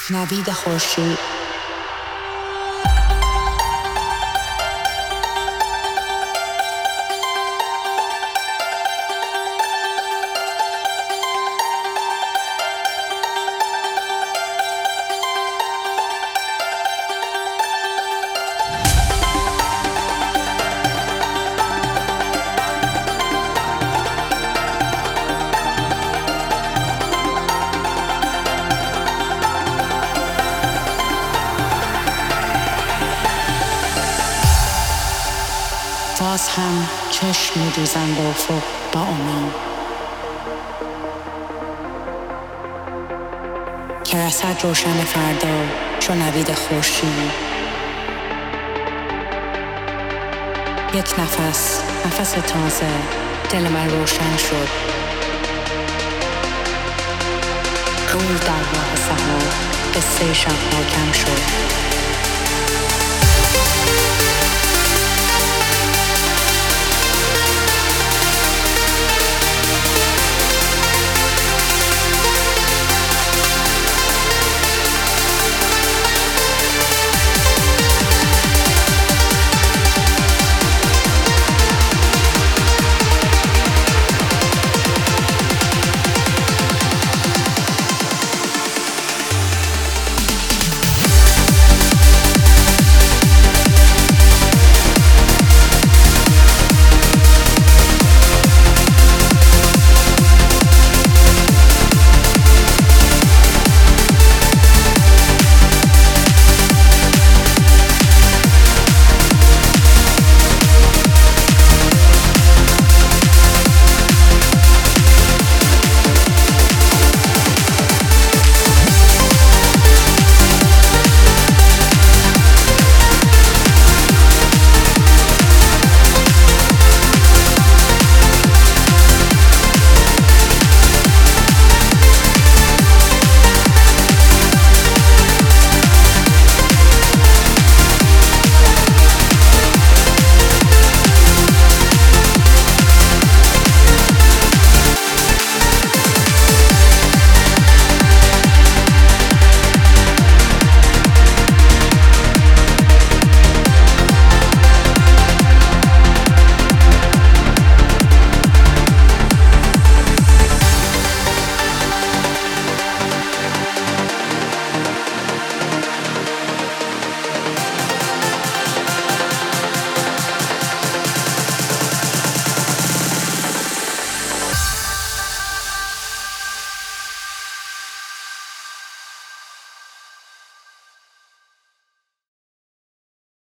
نوید خورشید. باز هم چشم می‌دوزم به افق با امید که رسد روشن فردا چو نوید خورشید. یک نفس تازه دل من روشن شد. روز در راه سحر قصه شب حاکم شد.